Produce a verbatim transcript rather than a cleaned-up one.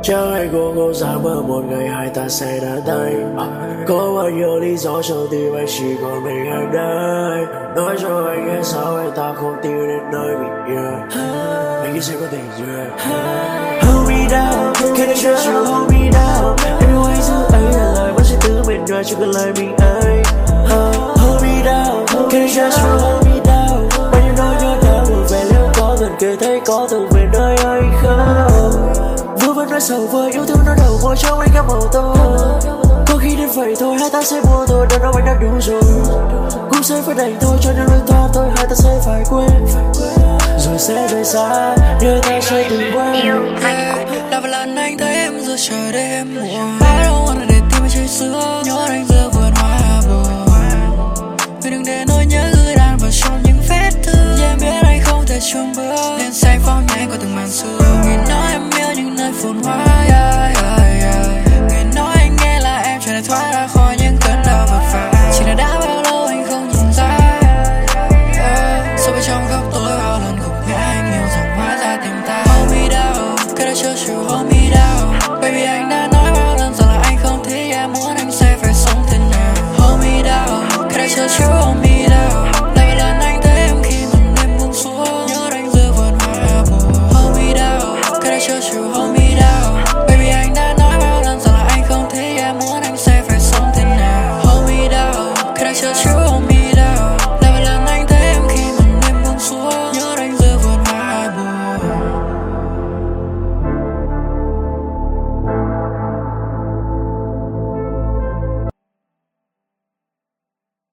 Chẳng ai cũng không dám mơ một ngày hai ta sẽ đã tay. Có bao nhiêu lý do trong tim anh chỉ còn mình em đây. Nói cho anh nghe sao anh ta không tìm đến nơi mình yêu. Anh nghĩ sẽ có tình duyên. Hold me down, can I trust you, hold me down. Em yêu anh giữ ấy là lời vẫn sẽ tự mệt nhòa cho cần lời mình ấy. Hold me down, can I trust you, hold me down. Bao nhiêu nỗi nhớ đã buồn về liệu có gần kề thấy có từng về nơi anh không. Vừa vẫn nói sầu vơi yêu thương nó đầu môi trong anh gặp màu tôi. Có khi đến vậy thôi hai ta sẽ buông thôi. Đàn ông anh đã đủ rồi. Cũng sẽ phải đành thôi cho những lối thoát thôi. Hai ta sẽ phải quên rồi sẽ rời xa nơi ta sẽ từng quen. Là vài lần anh thấy em giờ trời đây em muộn. I don't wanna để tim anh chơi xưa. Nhớ anh giữa vườn hoa buồn. Vì đừng để nỗi nhớ gửi đàn vào trong những vết thương. Vì em biết anh không thể chung bước nên say phóng nhanh qua từng màn sương. Người nói em yêu những nơi phồn hoa, yeah, yeah, yeah. Người nói anh nghe là em trở lại thoát ra khỏi những cơn đau vật vã. Chỉ là đã bao lâu anh không nhìn ra, yeah. Sâu bên trong góc tối bao lần gục ngã anh yêu rằng hóa ra tình ta. Hold me down, can I trust you, hold me down. Baby anh đã nói bao lần rằng là anh không thích em, muốn anh sẽ phải sống thế nào. Hold me down, can I trust you,